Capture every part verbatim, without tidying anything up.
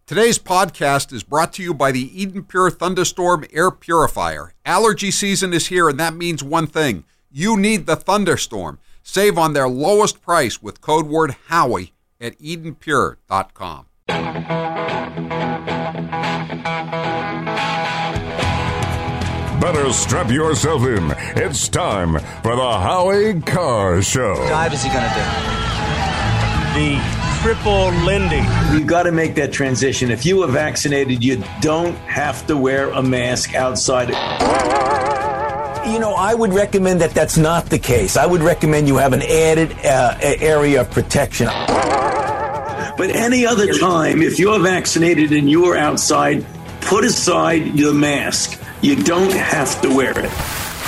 Today's podcast is brought to you by the Eden Pure Thunderstorm Air Purifier. Allergy season is here, and that means one thing. You need the Thunderstorm. Save on their lowest price with code word Howie at eden pure dot com. Better strap yourself in. It's time for the Howie Carr Show. What dive is he going to do? The triple Lindy. You got to make that transition. If you are vaccinated, you don't have to wear a mask outside. You know, I would recommend that that's not the case. I would recommend you have an added uh, area of protection. But any other time, if you're vaccinated and you are outside, put aside your mask. You don't have to wear it.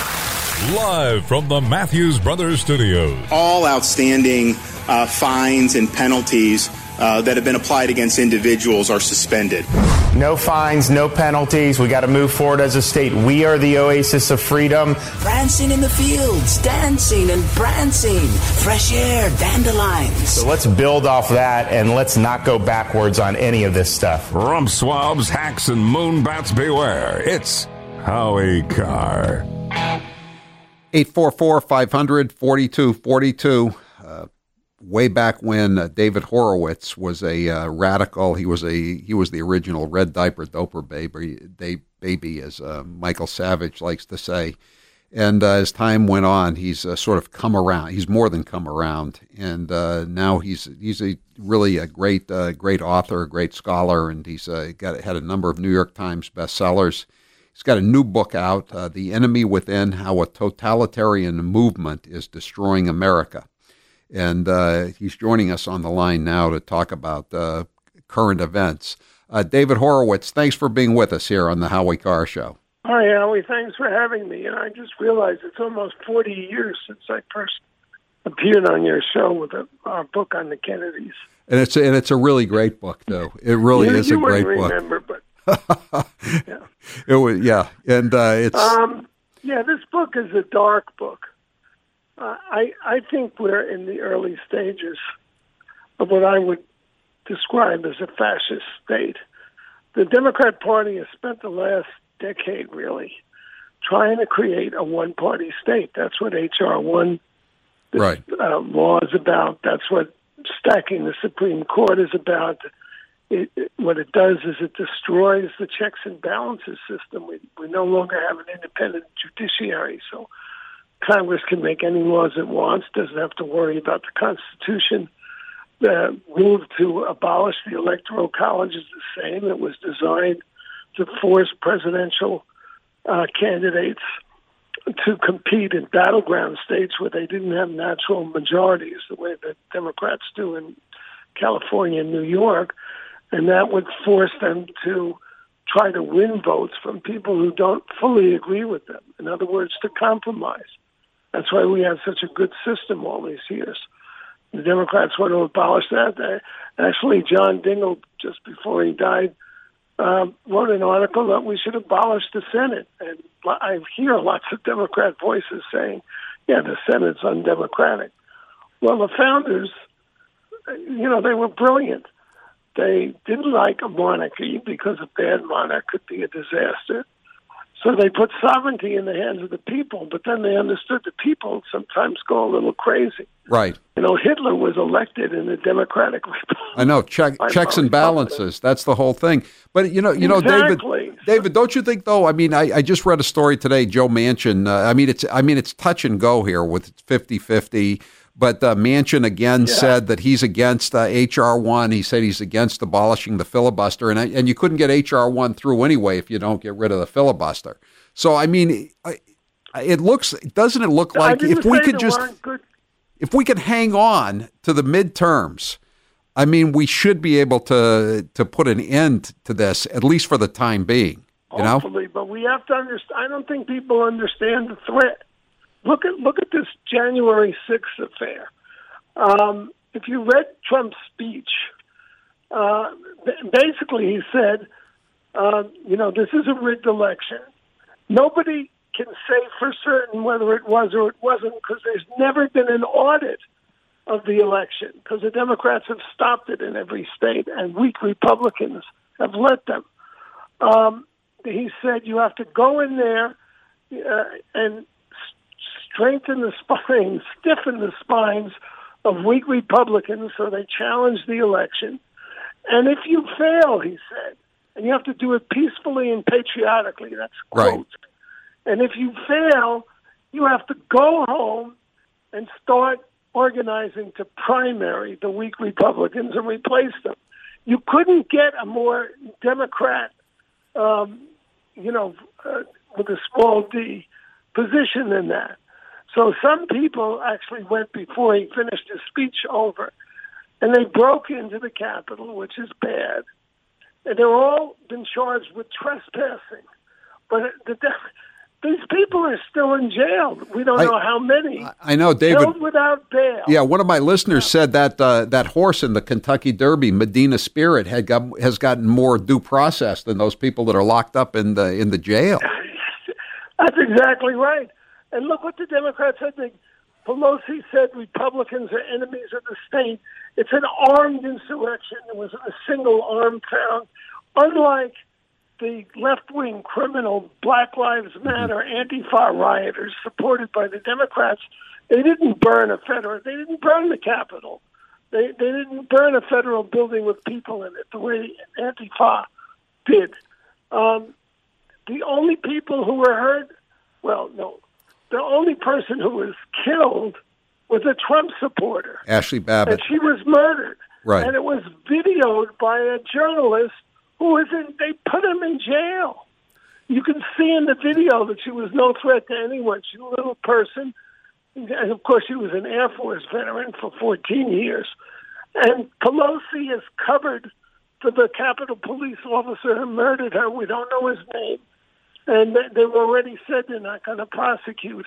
Live from the Matthews Brothers Studios. All outstanding uh, fines and penalties uh, that have been applied against individuals are suspended. No fines, no penalties. We got to move forward as a state. We are the oasis of freedom. Prancing in the fields, dancing and prancing, fresh air, dandelions. So let's build off that and let's not go backwards on any of this stuff. Rump swabs, hacks, and moonbats beware. It's Howie Carr. eight four four, five hundred, forty-two forty-two. Uh, way back when uh, David Horowitz was a uh, radical, he was a he was the original red diaper doper baby, they, baby as uh, Michael Savage likes to say. And uh, as time went on, he's uh, sort of come around. He's more than come around, and uh, now he's he's a really a great uh, great author, a great scholar, and he's uh, got had a number of New York Times bestsellers. He's got a new book out, uh, The Enemy Within, How a Totalitarian Movement is Destroying America. And uh, he's joining us on the line now to talk about uh, current events. Uh, David Horowitz, thanks for being with us here on the Howie Carr Show. Hi, Howie. Thanks for having me. And I just realized it's almost forty years since I first appeared on your show with a uh, book on the Kennedys. And it's, and it's a really great book, though. It really you, is you a great book. Remember, but yeah. It was, yeah, and uh, it's um, yeah. This book is a dark book. Uh, I I think we're in the early stages of what I would describe as a fascist state. The Democrat Party has spent the last decade really trying to create a one-party state. That's what H R one right. uh, law is about. That's what stacking the Supreme Court is about. It, it, what it does is it destroys the checks and balances system. We, we no longer have an independent judiciary, so Congress can make any laws it wants, doesn't have to worry about the Constitution. The move to abolish the Electoral College is the same. It was designed to force presidential uh, candidates to compete in battleground states where they didn't have natural majorities, the way that Democrats do in California and New York. And that would force them to try to win votes from people who don't fully agree with them. In other words, to compromise. That's why we have such a good system all these years. The Democrats want to abolish that. They, actually, John Dingell, just before he died, um, wrote an article that we should abolish the Senate. And I hear lots of Democrat voices saying, yeah, the Senate's undemocratic. Well, the founders, you know, they were brilliant. They didn't like a monarchy because a bad monarch could be a disaster. So they put sovereignty in the hands of the people, but then they understood the people sometimes go a little crazy. Right. You know, Hitler was elected in the Democratic Republic. I know, check, checks and balances. That's the whole thing. But, you know, you know, exactly. David, David, don't you think, though, I mean, I, I just read a story today, Joe Manchin. Uh, I mean, it's I mean, it's touch and go here with fifty-fifty. But uh, Manchin again yeah. said that he's against uh, H R one. He said he's against abolishing the filibuster, and and you couldn't get H R one through anyway if you don't get rid of the filibuster. So I mean, it looks doesn't it look like if we could just if we could hang on to the midterms, I mean, we should be able to to put an end to this at least for the time being. You Hopefully, know? But we have to understand. I don't think people understand the threat. Look at look at this January sixth affair. Um, if you read Trump's speech, uh, basically he said, uh, you know, this is a rigged election. Nobody can say for certain whether it was or it wasn't because there's never been an audit of the election because the Democrats have stopped it in every state and weak Republicans have let them. Um, he said you have to go in there uh, and strengthen the spines, stiffen the spines of weak Republicans so they challenge the election. And if you fail, he said, and you have to do it peacefully and patriotically, that's quote. Right. And if you fail, you have to go home and start organizing to primary the weak Republicans and replace them. You couldn't get a more Democrat, um, you know, uh, with a small d, position than that. So some people actually went before he finished his speech over, and they broke into the Capitol, which is bad. And they're all been charged with trespassing. But the, these people are still in jail. We don't I, know how many. I know, David. Held without bail. Yeah, one of my listeners said that uh, that horse in the Kentucky Derby, Medina Spirit, had got, has gotten more due process than those people that are locked up in the in the jail. That's exactly right. And look what the Democrats said. They, Pelosi said Republicans are enemies of the state. It's an armed insurrection. There wasn't a single arm found. Unlike the left-wing criminal Black Lives Matter Antifa rioters supported by the Democrats, they didn't burn a federal. They didn't burn the Capitol. They they didn't burn a federal building with people in it the way Antifa did. Um, the only people who were hurt, well, no. The only person who was killed was a Trump supporter. Ashley Babbitt. And she was murdered. Right. And it was videoed by a journalist who was in, they put him in jail. You can see in the video that she was no threat to anyone. She's a little person. And of course, she was an Air Force veteran for fourteen years. And Pelosi has covered for the Capitol Police officer who murdered her. We don't know his name. And they've already said they're not going to prosecute.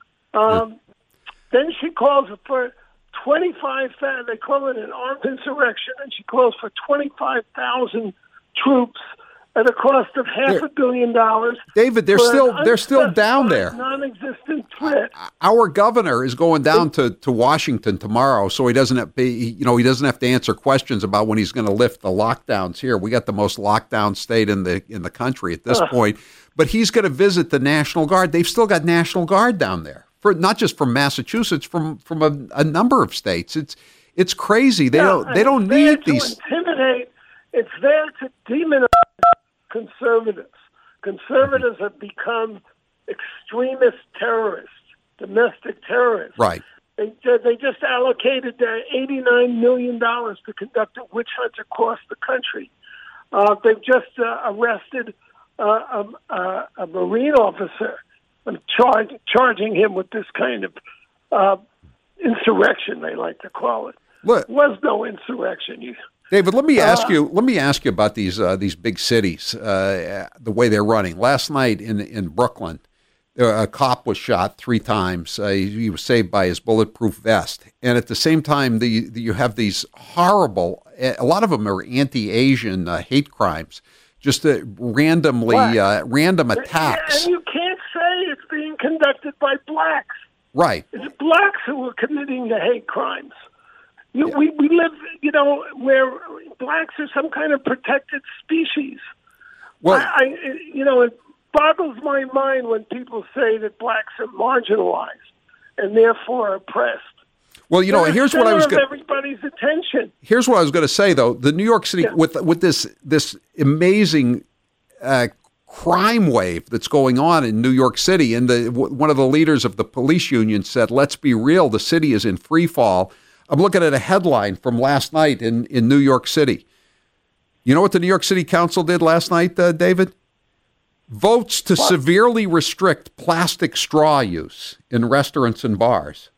Um, then she calls for twenty-five thousand, they call it an armed insurrection, and she calls for twenty-five thousand troops at a cost of half a billion dollars. David, they're still they're still down there. Non-existent threat. Our governor is going down to, to Washington tomorrow, so he doesn't have, be, you know, he doesn't have to answer questions about when he's going to lift the lockdowns here. We got the most lockdown state in the in the country at this uh. point. But he's going to visit the National Guard. They've still got National Guard down there, for not just from Massachusetts, from from a, a number of states. It's it's crazy. They yeah, don't they don't need these. Intimidate. It's there to demonize conservatives. Conservatives mm-hmm. have become extremist terrorists, domestic terrorists. Right. They they just allocated eighty-nine million dollars to conduct a witch hunt across the country. Uh, they've just uh, arrested. Uh, a, a, a Marine officer and charge, charging him with this kind of uh, insurrection, they like to call it. Look, there was no insurrection. You, David, let me ask uh, you. Let me ask you about these uh, these big cities, uh, the way they're running. Last night in in Brooklyn, a cop was shot three times. Uh, he, he was saved by his bulletproof vest, and at the same time, the, the you have these horrible. A lot of them are anti-Asian uh, hate crimes. Just uh, randomly, uh, random attacks. And you can't say it's being conducted by blacks. Right. It's blacks who are committing the hate crimes. You, yeah. we, we live, you know, where blacks are some kind of protected species. Well, I, I, you know, it boggles my mind when people say that blacks are marginalized and therefore oppressed. Well, you know, They're here's what I was going. Everybody's attention. Here's what I was going to say, though. The New York City, yeah. with with this this amazing uh, crime wave that's going on in New York City, and the w- one of the leaders of the police union said, "Let's be real. The city is in free fall." I'm looking at a headline from last night in, in New York City. You know what the New York City Council did last night, uh, David? Votes to what? severely restrict plastic straw use in restaurants and bars.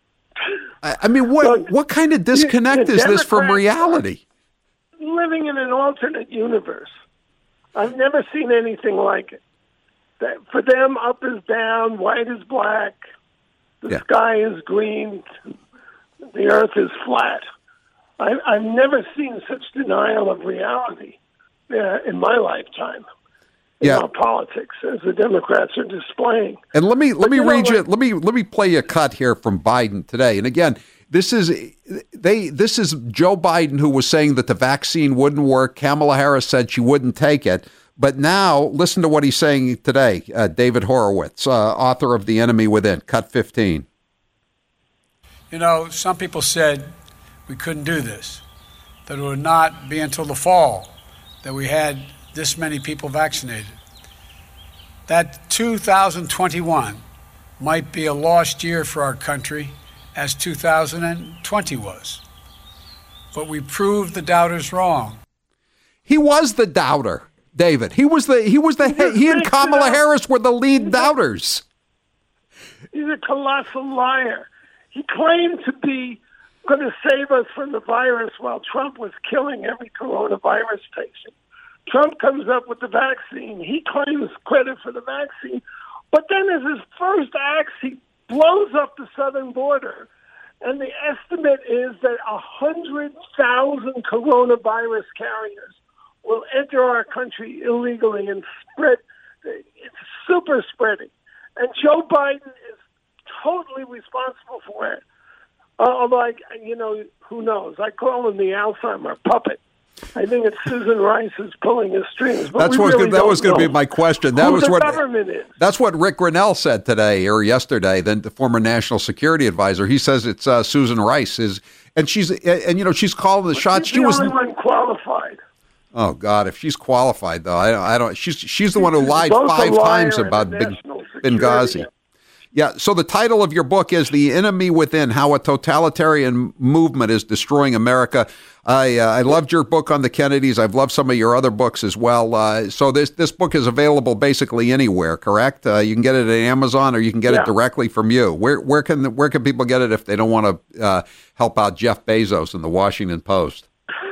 I mean, what so, what kind of disconnect is this from reality? Living in an alternate universe. I've never seen anything like it. That for them, up is down, white is black, the yeah. sky is green, the earth is flat. I, I've never seen such denial of reality uh, in my lifetime. Yeah, our politics as the Democrats are displaying. And let me let but me you read know, you let me let me play you a cut here from Biden today. And again, This is they. This is Joe Biden, who was saying that the vaccine wouldn't work. Kamala Harris said she wouldn't take it. But now, listen to what he's saying today. Uh, David Horowitz, uh, author of The Enemy Within, Cut fifteen. You know, some people said we couldn't do this, that it would not be until the fall that we had this many people vaccinated. That two thousand twenty-one might be a lost year for our country, as two thousand twenty was. But we proved the doubters wrong. He was the doubter, David. He was the he was the he and Kamala Harris were the lead doubters. He's a colossal liar. He claimed to be going to save us from the virus while Trump was killing every coronavirus patient. Trump comes up with the vaccine. He claims credit for the vaccine. But then as his first acts, he blows up the southern border. And the estimate is that one hundred thousand coronavirus carriers will enter our country illegally and spread. It's super spreading. And Joe Biden is totally responsible for it. Uh, although, I, you know, who knows? I call him the Alzheimer puppet. I think it's Susan Rice who's pulling his strings. But that's what really that was going to be my question. That who was the what government is. That's what Rick Grinnell said today or yesterday. Then the former national security advisor. He says it's uh, Susan Rice is, and she's and you know she's calling the but shots. She's she the was only one qualified. Oh God, if she's qualified though, I, I don't. She's she's the one who lied Both five times and about a Big national Benghazi. security. Yeah, so the title of your book is The Enemy Within, How a Totalitarian Movement is Destroying America. I uh, I loved your book on the Kennedys. I've loved some of your other books as well. Uh, so this this book is available basically anywhere, correct? Uh, you can get it at Amazon or you can get Yeah. it directly from you. Where where can where can people get it if they don't want to uh, help out Jeff Bezos in the Washington Post?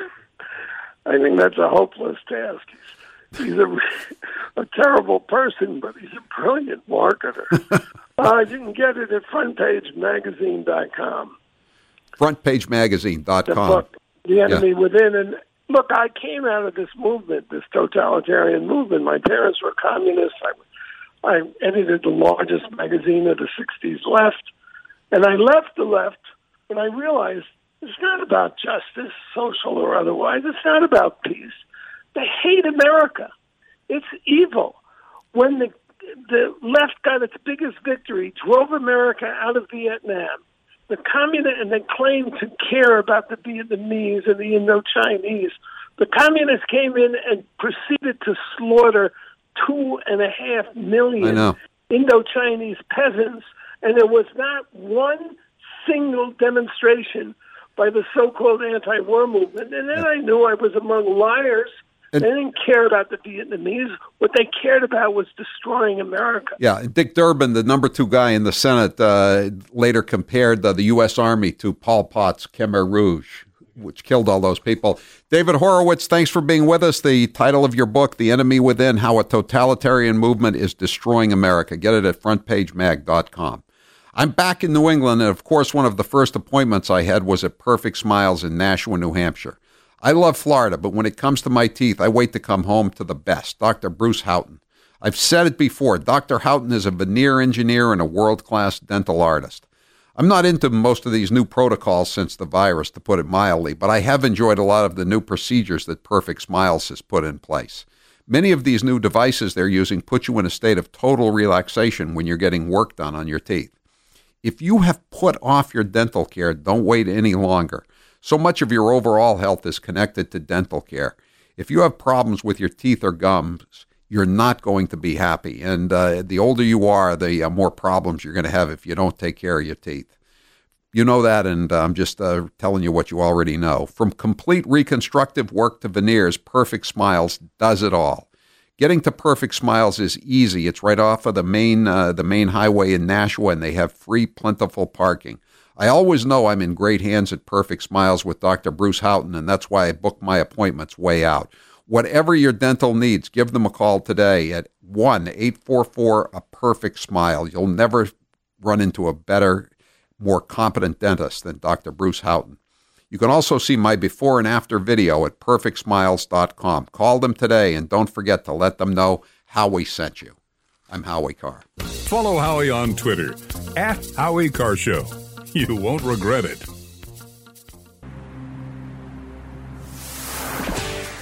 I think that's a hopeless task. He's, he's a, a terrible person, but he's a brilliant marketer. uh, you can get it at front page magazine dot com. front page magazine dot com. The book, The Enemy Yeah. Within. And look, I came out of this movement, this totalitarian movement. My parents were communists. I, I edited the largest magazine of the sixties left. And I left the left when I realized it's not about justice, social or otherwise. It's not about peace. They hate America. It's evil. When the the left got its biggest victory, drove America out of Vietnam, the communists, and they claimed to care about the Vietnamese and the Indo-Chinese. The communists came in and proceeded to slaughter two and a half I million know. Indo-Chinese peasants, and there was not one single demonstration by the so-called anti-war movement. And then I knew I was among liars. And- they didn't care about the Vietnamese. What they cared about was destroying America. Yeah, Dick Durbin, the number two guy in the Senate, uh, later compared uh, the U S. Army to Pol Pot's Khmer Rouge, which killed all those people. David Horowitz, thanks for being with us. The title of your book, The Enemy Within, How a Totalitarian Movement is Destroying America. Get it at front page mag dot com. I'm back in New England, and of course, one of the first appointments I had was at Perfect Smiles in Nashua, New Hampshire. I love Florida, but when it comes to my teeth, I wait to come home to the best, Doctor Bruce Houghton. I've said it before, Doctor Houghton is a veneer engineer and a world-class dental artist. I'm not into most of these new protocols since the virus, to put it mildly, but I have enjoyed a lot of the new procedures that Perfect Smiles has put in place. Many of these new devices they're using put you in a state of total relaxation when you're getting work done on your teeth. If you have put off your dental care, don't wait any longer. So much of your overall health is connected to dental care. If you have problems with your teeth or gums, you're not going to be happy. And uh, the older you are, the uh, more problems you're going to have if you don't take care of your teeth. You know that, and uh, I'm just uh, telling you what you already know. From complete reconstructive work to veneers, Perfect Smiles does it all. Getting to Perfect Smiles is easy. It's right off of the main uh, the main highway in Nashua, and they have free, plentiful parking. I always know I'm in great hands at Perfect Smiles with Doctor Bruce Houghton, and that's why I book my appointments way out. Whatever your dental needs, give them a call today at one eight four four A Perfect Smile. You'll never run into a better, more competent dentist than Doctor Bruce Houghton. You can also see my before and after video at perfect smiles dot com. Call them today, and don't forget to let them know Howie sent you. I'm Howie Carr. Follow Howie on Twitter, at Howie Carr Show. You won't regret it.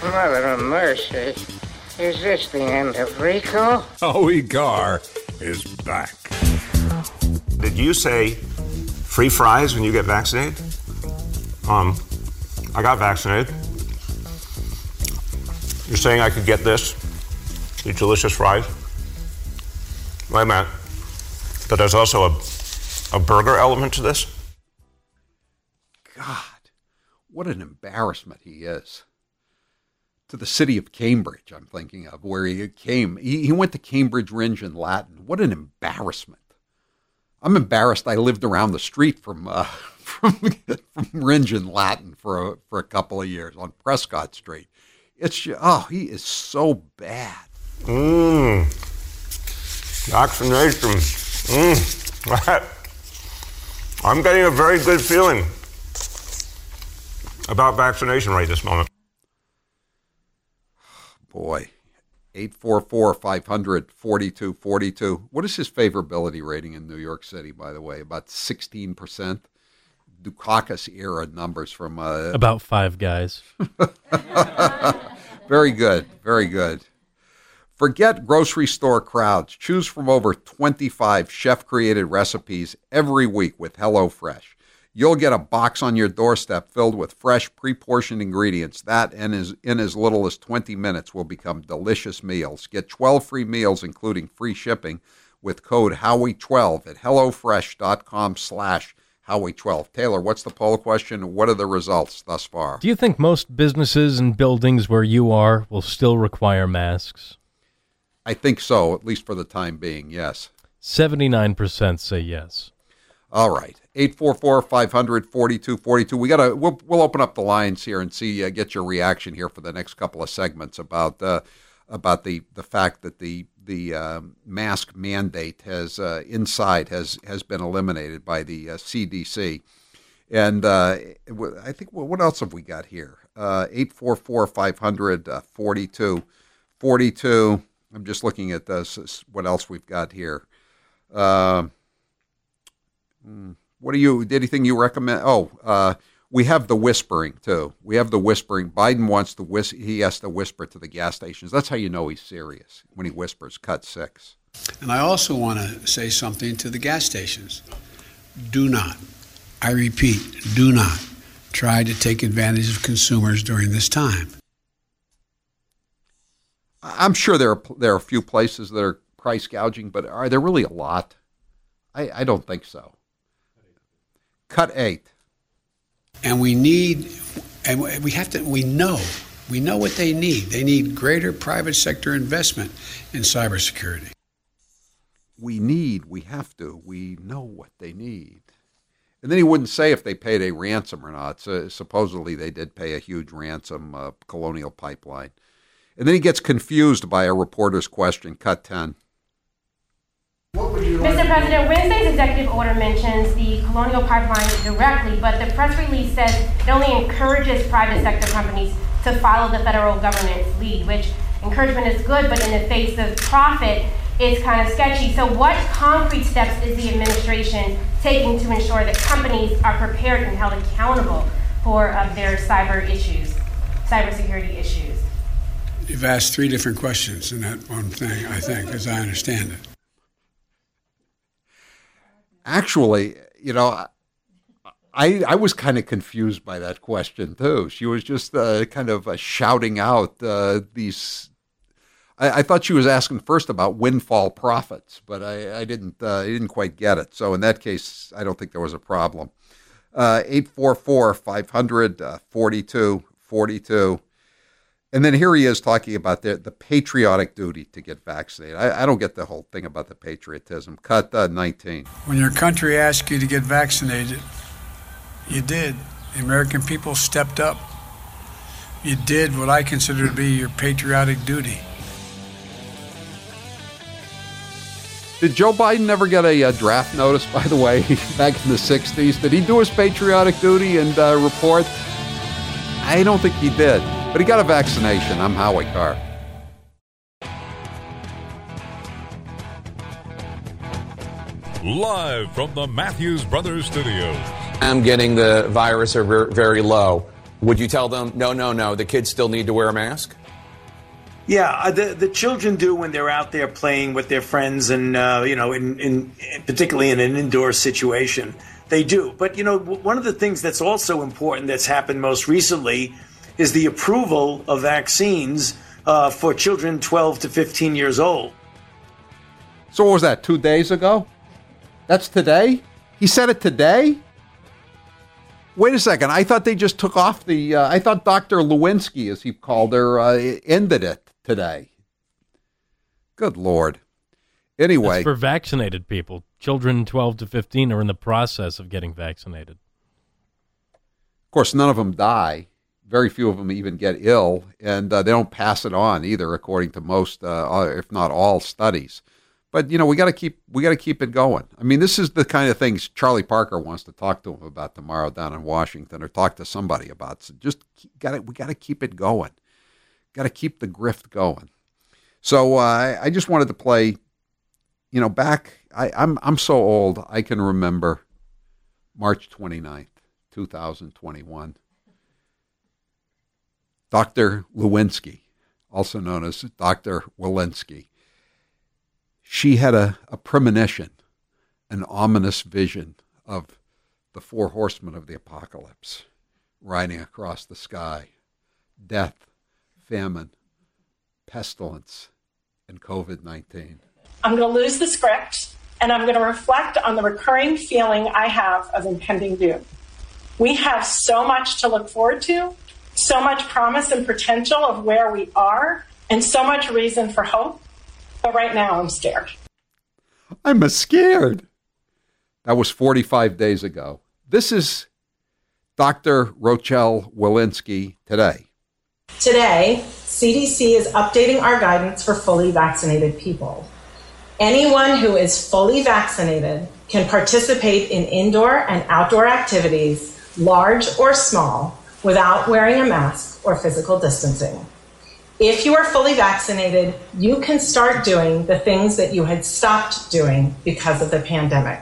Mother of mercy. Is this the end of Rico? Howie Carr is back. Did you say free fries when you get vaccinated? Um, I got vaccinated. You're saying I could get this? These delicious fries? Wait a minute. But there's also a, a burger element to this? God, what an embarrassment he is. To the city of Cambridge, I'm thinking of, where he came. He, he went to Cambridge Rindge in Latin. What an embarrassment. I'm embarrassed I lived around the street from uh, from, from Rindge in Latin for a, for a couple of years on Prescott Street. It's just, oh, he is so bad. Mmm. Vaccination. Mmm. I'm getting a very good feeling about vaccination right this moment. Boy, eight four four, five hundred, forty-two forty-two. What is his favorability rating in New York City, by the way? About sixteen percent? Dukakis era numbers from... Uh, About five guys. Very good, very good. Forget grocery store crowds. Choose from over twenty-five chef-created recipes every week with HelloFresh. You'll get a box on your doorstep filled with fresh, pre-portioned ingredients. That, and is in as little as twenty minutes, will become delicious meals. Get twelve free meals, including free shipping, with code Howie twelve at HelloFresh.com slash Howie twelve. Taylor, what's the poll question? What are the results thus far? Do you think most businesses and buildings where you are will still require masks? I think so, at least for the time being, yes. seventy-nine percent say yes. All right. eight four four, five hundred, forty-two forty-two. We gotta we'll, we'll open up the lines here and see uh, get your reaction here for the next couple of segments about uh, about the, the fact that the the uh, mask mandate has uh, inside has has been eliminated by the uh, C D C. And uh, I think what else have we got here? Uh, eight four four, five hundred, forty-two forty-two. I'm just looking at this. What else we've got here? Uh, What do you, anything you recommend? Oh, uh, we have the whispering, too. We have the whispering. Biden wants to whis- he has to whisper to the gas stations. That's how you know he's serious, when he whispers, cut six. And I also want to say something to the gas stations. Do not, I repeat, do not try to take advantage of consumers during this time. I'm sure there are, there are a few places that are price gouging, but are there really a lot? I, I don't think so. Cut eight. And we need, and we have to, we know, we know what they need. They need greater private sector investment in cybersecurity. We need, we have to, we know what they need. And then he wouldn't say if they paid a ransom or not. So supposedly they did pay a huge ransom, uh, Colonial Pipeline. And then he gets confused by a reporter's question. Cut ten. Mister President, Wednesday's executive order mentions the Colonial Pipeline directly, but the press release says it only encourages private sector companies to follow the federal government's lead, which encouragement is good, but in the face of profit, it's kind of sketchy. So what concrete steps is the administration taking to ensure that companies are prepared and held accountable for uh, their cyber issues, cybersecurity issues? You've asked three different questions in that one thing, I think, as I understand it. Actually, you know, I I was kind of confused by that question, too. She was just uh, kind of uh, shouting out uh, these. I, I thought she was asking first about windfall profits, but I, I didn't uh, I didn't quite get it. So in that case, I don't think there was a problem. Uh, eight four four, five hundred, forty-two forty-two. And then here he is talking about the, the patriotic duty to get vaccinated. I, I don't get the whole thing about the patriotism. Cut uh, nineteen. When your country asked you to get vaccinated, you did. The American people stepped up. You did what I consider to be your patriotic duty. Did Joe Biden ever get a, a draft notice, by the way, back in the sixties? Did he do his patriotic duty and uh, report? I don't think he did. But he got a vaccination. I'm Howie Carr. Live from the Matthews Brothers Studios. I'm getting the virus are very low. Would you tell them, no, no, no, the kids still need to wear a mask? Yeah, the the children do when they're out there playing with their friends, and uh, you know, in, in particularly in an indoor situation, they do. But you know, one of the things that's also important that's happened most recently is the approval of vaccines uh, for children twelve to fifteen years old. So what was that? Two days ago? That's today? He said it today? Wait a second. I thought they just took off the. Uh, I thought Doctor Lewinsky, as he called her, uh, ended it today. Good Lord. Anyway. That's for vaccinated people. Children twelve to fifteen are in the process of getting vaccinated. Of course, none of them die. Very few of them even get ill, and uh, they don't pass it on either, according to most, uh, if not all, studies. But you know, we got to keep we got to keep it going. I mean, this is the kind of things Charlie Parker wants to talk to him about tomorrow down in Washington, or talk to somebody about. So just got to we got to keep it going. Got to keep the grift going. So uh, I just wanted to play. You know, back I, I'm I'm so old I can remember March twenty-ninth, two thousand twenty-one. Doctor Lewinsky, also known as Doctor Walensky. She had a, a premonition, an ominous vision of the four horsemen of the apocalypse riding across the sky: death, famine, pestilence, and covid nineteen. I'm going to lose the script, and I'm going to reflect on the recurring feeling I have of impending doom. We have so much to look forward to, so much promise and potential of where we are, and so much reason for hope. But right now, I'm scared. I'm a scared. That was forty-five days ago. This is Doctor Rochelle Walensky today. Today, C D C is updating our guidance for fully vaccinated people. Anyone who is fully vaccinated can participate in indoor and outdoor activities, large or small, without wearing a mask or physical distancing. If you are fully vaccinated, you can start doing the things that you had stopped doing because of the pandemic.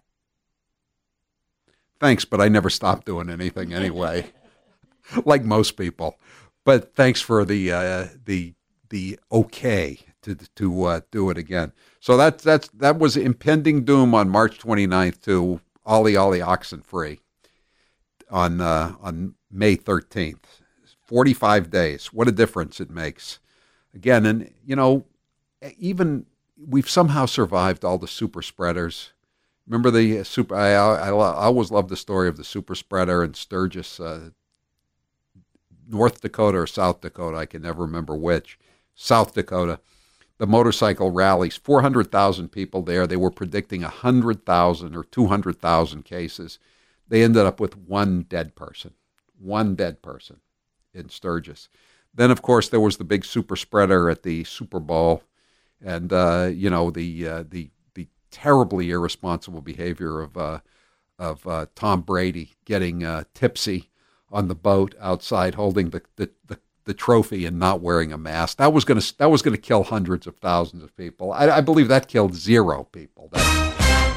Thanks, but I never stopped doing anything anyway, like most people. But thanks for the uh, the the okay to to uh, do it again. So that's that's that was impending doom on March twenty-ninth to Ollie Ollie Oxenfree on uh, on May thirteenth. forty-five days. What a difference it makes. Again, and you know, even we've somehow survived all the super spreaders. Remember the super? I, I, I always loved the story of the super spreader in Sturgis, uh, North Dakota or South Dakota. I can never remember which. South Dakota. The motorcycle rallies, four hundred thousand people there. They were predicting one hundred thousand or two hundred thousand cases. They ended up with one dead person, one dead person in Sturgis. Then, of course, there was the big super spreader at the Super Bowl, and uh, you know the uh, the the terribly irresponsible behavior of uh, of uh, Tom Brady getting uh, tipsy on the boat outside, holding the the, the the trophy and not wearing a mask. That was going to that was going to kill hundreds of thousands of people. I, I believe that killed zero people. That,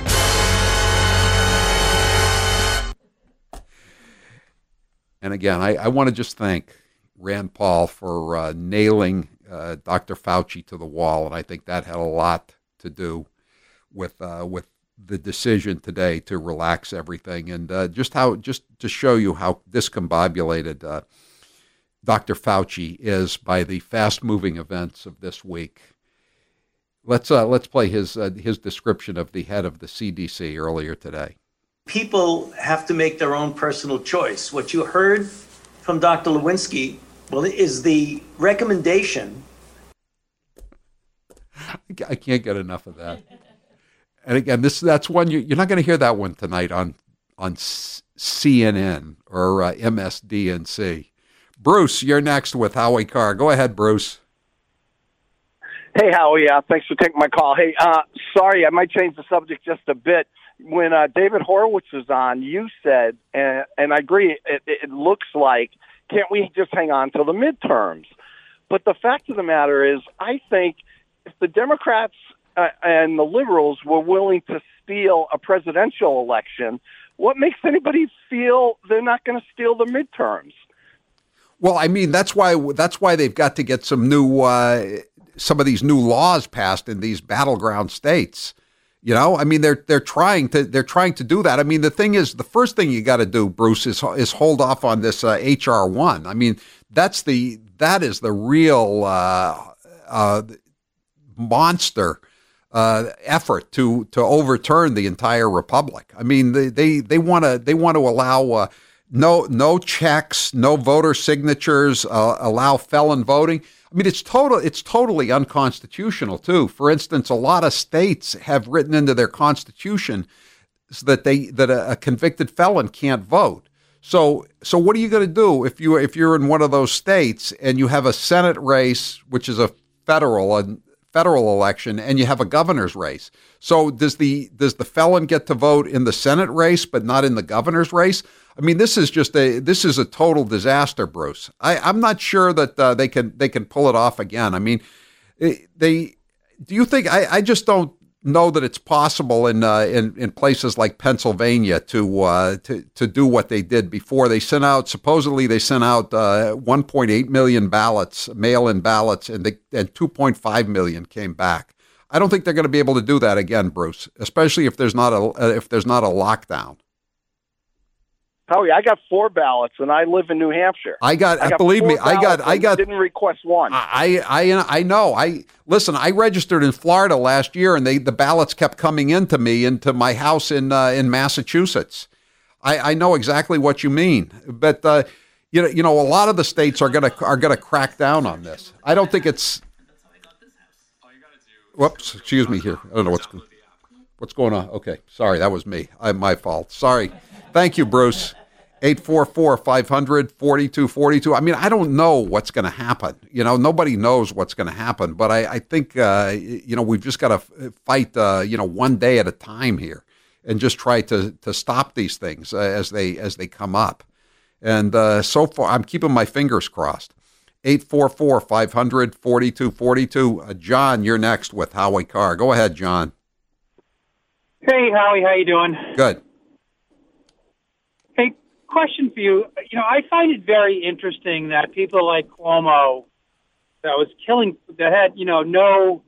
and again, I, I want to just thank Rand Paul for uh, nailing uh, Doctor Fauci to the wall, and I think that had a lot to do with uh, with the decision today to relax everything, and uh, just how just to show you how discombobulated uh, Doctor Fauci is by the fast-moving events of this week. Let's uh, let's play his uh, his description of the head of the C D C earlier today. People have to make their own personal choice. What you heard from Doctor Lewinsky, well, is the recommendation. I can't get enough of that. And again, this that's one you, you're not going to hear that one tonight on on C N N or uh, M S D N C. Bruce, you're next with Howie Carr. Go ahead, Bruce. Hey, Howie. Uh, thanks for taking my call. Hey, uh, sorry, I might change the subject just a bit. When uh, David Horowitz was on, you said, and, and I agree, it, it looks like, can't we just hang on till the midterms? But the fact of the matter is, I think if the Democrats uh, and the liberals were willing to steal a presidential election, what makes anybody feel they're not going to steal the midterms? Well, I mean, that's why that's why they've got to get some new uh, some of these new laws passed in these battleground states. You know, I mean, they're they're trying to they're trying to do that. I mean, the thing is, the first thing you got to do, Bruce, is is hold off on this uh, H R one. I mean, that's the that is the real uh, uh, monster uh, effort to to overturn the entire republic. I mean, they they they want to they want to allow. Uh, No, no checks, no voter signatures, uh, allow felon voting. I mean, it's total. It's totally unconstitutional too. For instance, a lot of states have written into their constitution so that they that a, a convicted felon can't vote. So, so what are you going to do if you if you're in one of those states and you have a Senate race, which is a federal a federal election, and you have a governor's race? So does the does the felon get to vote in the Senate race but not in the governor's race? I mean, this is just a this is a total disaster, Bruce. I, I'm not sure that uh, they can they can pull it off again. I mean, they do you think I, I just don't know that it's possible in uh, in in places like Pennsylvania to uh, to to do what they did before. They sent out supposedly they sent out uh, one point eight million ballots, mail-in ballots, and they, and two point five million came back. I don't think they're going to be able to do that again, Bruce, especially if there's not a if there's not a lockdown. Howie, I got four ballots, and I live in New Hampshire. I got, I got believe me, I got, I got. Didn't request one. I, I, I know. I listen. I registered in Florida last year, and they the ballots kept coming into me into my house in uh, in Massachusetts. I, I know exactly what you mean, but uh, you know, you know, a lot of the states are gonna are gonna crack down on this. I don't think it's. Whoops, excuse me here. I don't know what's what's going on. Okay, sorry, that was me. I, my fault. Sorry. Thank you, Bruce. eight four four, five hundred, forty-two forty-two. I mean, I don't know what's going to happen. You know, nobody knows what's going to happen. But I, I think, uh, you know, we've just got to fight, uh, you know, one day at a time here and just try to to stop these things uh, as they as they come up. And uh, so far, I'm keeping my fingers crossed. eight four four, five hundred, forty-two forty-two. Uh, John, you're next with Howie Carr. Go ahead, John. Hey, Howie, how you doing? Good. Hey, question for you. You know, I find it very interesting that people like Cuomo, that was killing, that had, you know, no,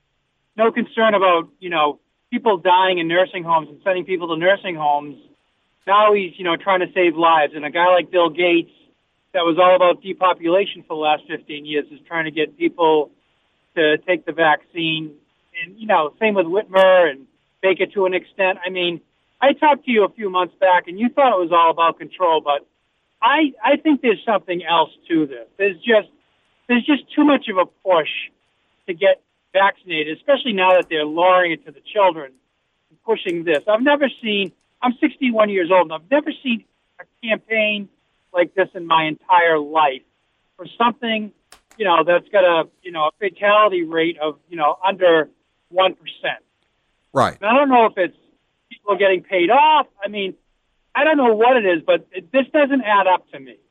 no concern about, you know, people dying in nursing homes and sending people to nursing homes. Now he's, you know, trying to save lives. And a guy like Bill Gates, that was all about depopulation for the last fifteen years, is trying to get people to take the vaccine. And, you know, same with Whitmer and Baker to an extent. I mean, I talked to you a few months back, and you thought it was all about control, but I I think there's something else to this. There's just there's just too much of a push to get vaccinated, especially now that they're lowering it to the children and pushing this. I've never seen, I'm sixty-one years old, and I've never seen a campaign like this in my entire life for something, you know, that's got a, you know, a fatality rate of, you know, under one percent. Right. And I don't know if it's people getting paid off. I mean, I don't know what it is, but it, this doesn't add up to me.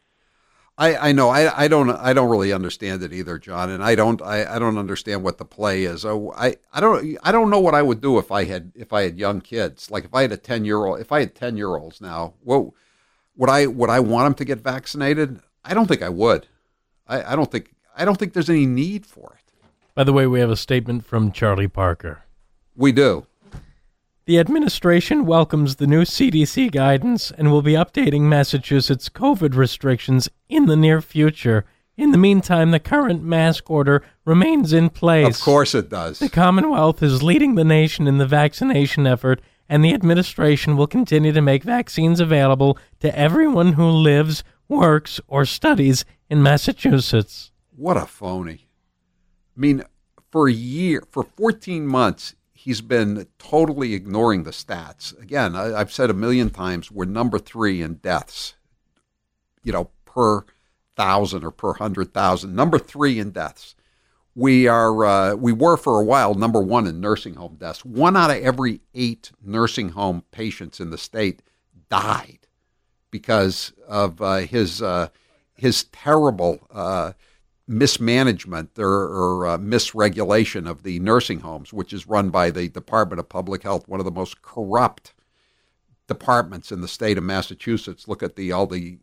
I, I know I, I don't I don't really understand it either, John, and I don't I, I don't understand what the play is. Oh, I, I don't I don't know what I would do if I had if I had young kids. Like if I had a ten year old if I had ten year olds now, well, would I would I want them to get vaccinated? I don't think I would. I, I don't think I don't think there's any need for it. By the way, we have a statement from Charlie Parker. We do. The administration welcomes the new C D C guidance and will be updating Massachusetts COVID restrictions in the near future. In the meantime, the current mask order remains in place. Of course it does. The Commonwealth is leading the nation in the vaccination effort, and the administration will continue to make vaccines available to everyone who lives, works, or studies in Massachusetts. What a phony. I mean, for a year, for fourteen months, he's been totally ignoring the stats. Again, I, I've said a million times, we're number three in deaths, you know, per thousand or per hundred thousand. Number three in deaths. We are, uh, we were for a while number one in nursing home deaths. One out of every eight nursing home patients in the state died because of uh, his uh, his terrible uh, mismanagement or, or uh, misregulation of the nursing homes, which is run by the Department of Public Health, one of the most corrupt departments in the state of Massachusetts. Look at the all the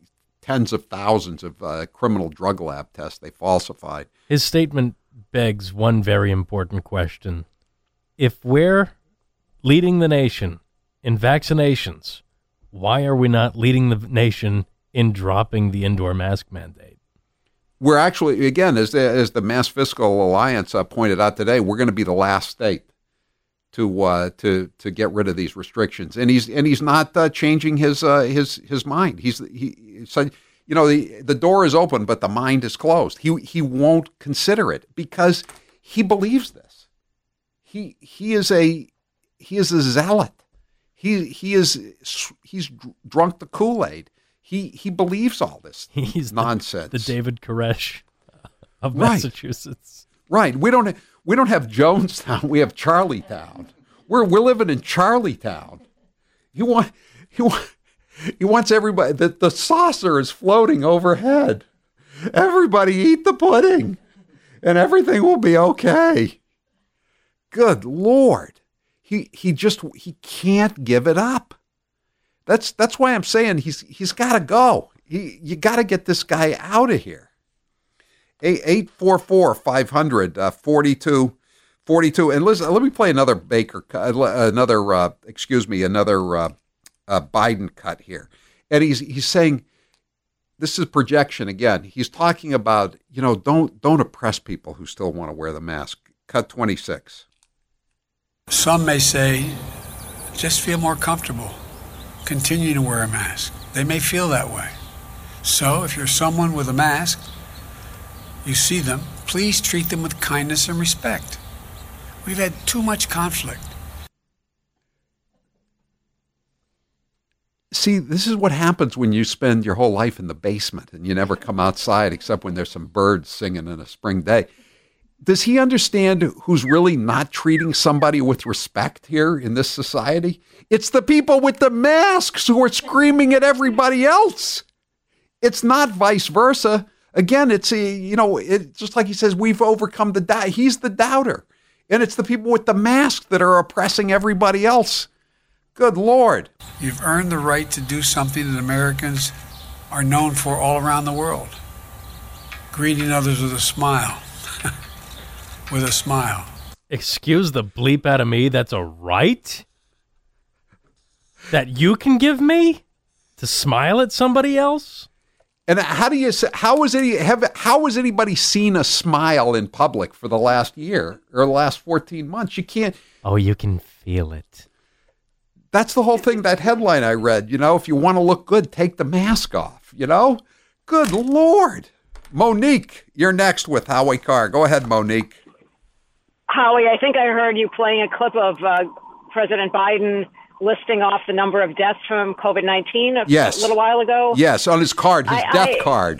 tens of thousands of uh, criminal drug lab tests they falsified. His statement begs one very important question. If we're leading the nation in vaccinations, why are we not leading the nation in dropping the indoor mask mandate? We're actually, again, as the, as the Mass Fiscal Alliance uh, pointed out today, we're going to be the last state to uh, to to get rid of these restrictions, and he's and he's not uh, changing his uh, his his mind. He's he said, you know, the the door is open, but the mind is closed. He he won't consider it because he believes this. He he is a he is a zealot. He he is he's drunk the Kool-Aid. He he believes all this he's nonsense. The, the David Koresh of right. Massachusetts. Right. We don't we don't have Jonestown. We have Charlietown. We're we're living in Charlietown. He want he want, he wants everybody. The the saucer is floating overhead. Everybody eat the pudding, and everything will be okay. Good Lord. He he just he can't give it up. That's that's why I'm saying he's he's got to go. He you got to get this guy out of here. eight four four, five hundred, forty-two forty-two. And listen, let me play another Baker, another uh, excuse me, another uh, uh, Biden cut here. And he's he's saying, this is projection again. He's talking about, you know, don't don't oppress people who still want to wear the mask. Cut twenty-six. Some may say, just feel more comfortable. Continue to wear a mask. They may feel that way. So if you're someone with a mask, you see them, please treat them with kindness and respect. We've had too much conflict. See, this is what happens when you spend your whole life in the basement and you never come outside except when there's some birds singing in a spring day. Does he understand who's really not treating somebody with respect here in this society? It's the people with the masks who are screaming at everybody else. It's not vice versa. Again, it's a, you know, it, just like he says, we've overcome the doubt. He's the doubter. And it's the people with the mask that are oppressing everybody else. Good Lord. You've earned the right to do something that Americans are known for all around the world. Greeting others with a smile. With a smile. Excuse the bleep out of me, that's a right? That you can give me? To smile at somebody else? And how do you say, how is any have how has anybody seen a smile in public for the last year or the last fourteen months? You can't. Oh, you can feel it. That's the whole thing, that headline I read, you know, if you want to look good, take the mask off, you know? Good Lord. Monique, you're next with Howie Carr. Go ahead, Monique. Howie, I think I heard you playing a clip of uh, President Biden listing off the number of deaths from COVID nineteen a yes. little while ago. Yes, on his card, his I, death I, card.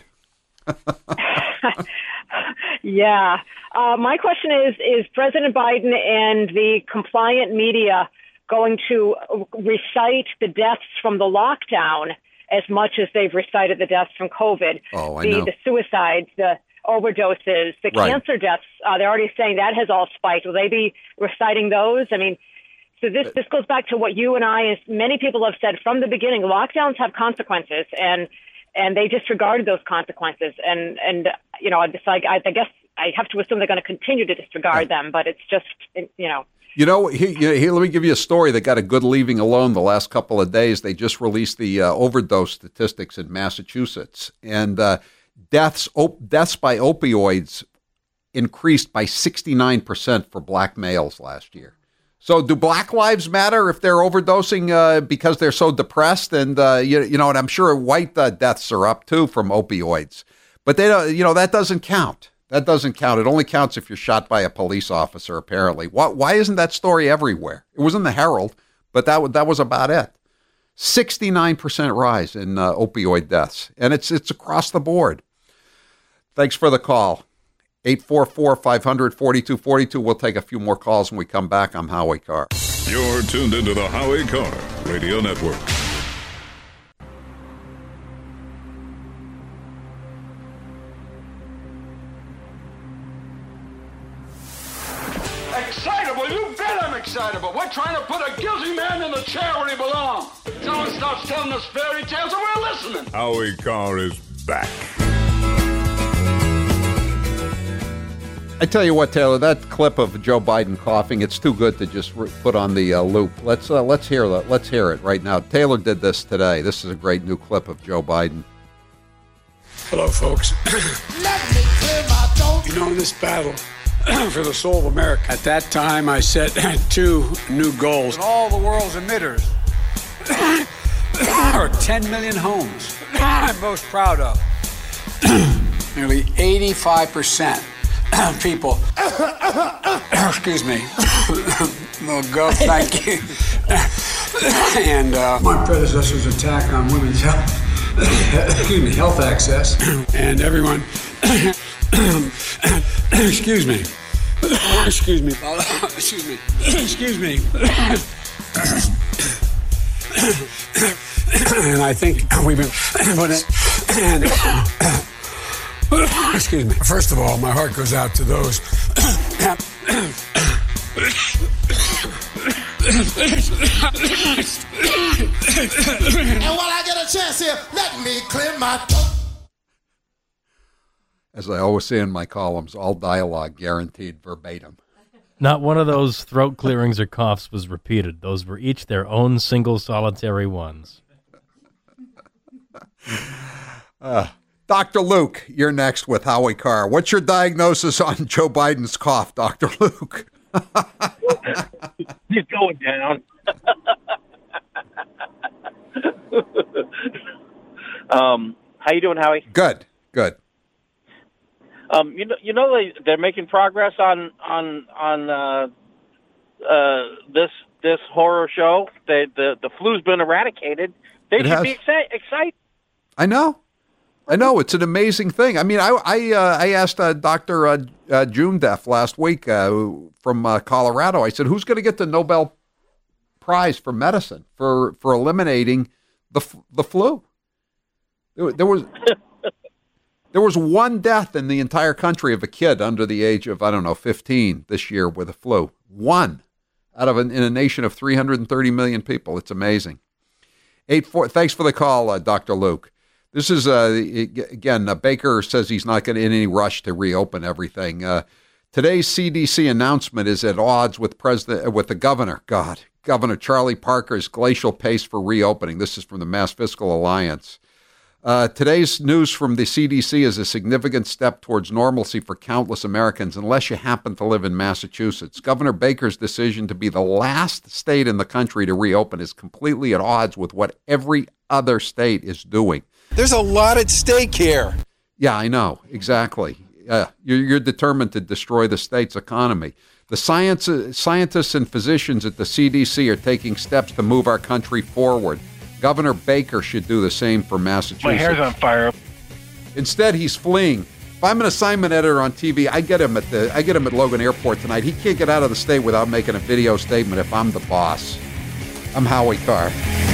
yeah. Uh, my question is, is President Biden and the compliant media going to recite the deaths from the lockdown as much as they've recited the deaths from COVID? Oh, I the, know. The suicides, the overdoses, the right. cancer deaths, uh, they're already saying that has all spiked. Will they be reciting those? I mean, so this, this goes back to what you and I, as many people have said from the beginning, lockdowns have consequences, and and they disregarded those consequences. And, and you know, it's like, I, I guess I have to assume they're going to continue to disregard right. them, but it's just, you know. You know, here, here, let me give you a story that got a good leaving alone the last couple of days. They just released the uh, overdose statistics in Massachusetts, and uh, deaths op- deaths by opioids increased by sixty-nine percent for black males last year. So do black lives matter if they're overdosing uh, because they're so depressed? And, uh, you, you know, and I'm sure white uh, deaths are up, too, from opioids. But, they don't, you know, that doesn't count. That doesn't count. It only counts if you're shot by a police officer, apparently. Why, why isn't that story everywhere? It was in the Herald, but that, that was about it. sixty-nine percent rise in uh, opioid deaths. And it's it's across the board. Thanks for the call. eight four four, five hundred, forty-two forty-two. We'll take a few more calls when we come back. I'm Howie Carr. You're tuned into the Howie Carr Radio Network. Excitable? You bet I'm excited, but we're trying to put a guilty man in the chair where he belongs. Someone starts telling us fairy tales and we're listening. Howie Carr is back. I tell you what, Taylor, that clip of Joe Biden coughing, it's too good to just re- put on the uh, loop. Let's uh, let's hear that. Let's hear it right now. Taylor did this today. This is a great new clip of Joe Biden. Hello, folks. You know, in this battle for the soul of America, at that time I set two new goals. And all the world's emitters are ten million homes I'm most proud of. Nearly eighty-five percent of people, excuse me, well, go, thank you. And uh, my predecessor's attack on women's health. Excuse me, health access, and everyone, excuse me, excuse me, excuse me, excuse me, and I think we've been, but it, and, excuse me, first of all, my heart goes out to those. And while I get a chance here, let me clear my throat. As I always say in my columns, all dialogue guaranteed verbatim. Not one of those throat clearings or coughs was repeated. Those were each their own single solitary ones. Uh, Doctor Luke, you're next with Howie Carr. What's your diagnosis on Joe Biden's cough, Doctor Luke? He's going down. um, how you doing, Howie? Good, good. Um, you know, you know they they're making progress on on on uh, uh, this this horror show. They, the the flu's been eradicated. They It should has. be exci- excited. I know. I know. It's an amazing thing. I mean, I I, uh, I asked uh, Doctor Uh, uh, Junedef last week uh, from uh, Colorado. I said, who's going to get the Nobel Prize for medicine for, for eliminating the f- the flu? There, there was there was one death in the entire country of a kid under the age of, I don't know, fifteen this year with the flu. One out of an, in a nation of three hundred thirty million people. It's amazing. Eight four. Thanks for the call, uh, Doctor Luke. This is, uh, again, uh, Baker says he's not going to in any rush to reopen everything. Uh, today's C D C announcement is at odds with President, with the governor, God, Governor Charlie Parker's glacial pace for reopening. This is from the Mass Fiscal Alliance. Uh, today's news from the C D C is a significant step towards normalcy for countless Americans, unless you happen to live in Massachusetts. Governor Baker's decision to be the last state in the country to reopen is completely at odds with what every other state is doing. There's a lot at stake here. Yeah, I know. Exactly. Uh, you're, you're determined to destroy the state's economy. The science, uh, scientists and physicians at the C D C are taking steps to move our country forward. Governor Baker should do the same for Massachusetts. My hair's on fire. Instead, he's fleeing. If I'm an assignment editor on T V, I get him at the I get him at Logan Airport tonight. He can't get out of the state without making a video statement if I'm the boss. I'm Howie Carr.